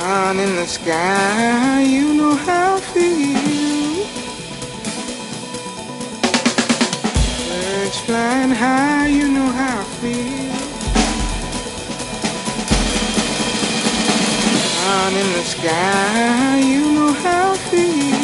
Down in the sky, you know how I feel. Birds flying high, you know how I feel. Down in the sky, you know how I feel.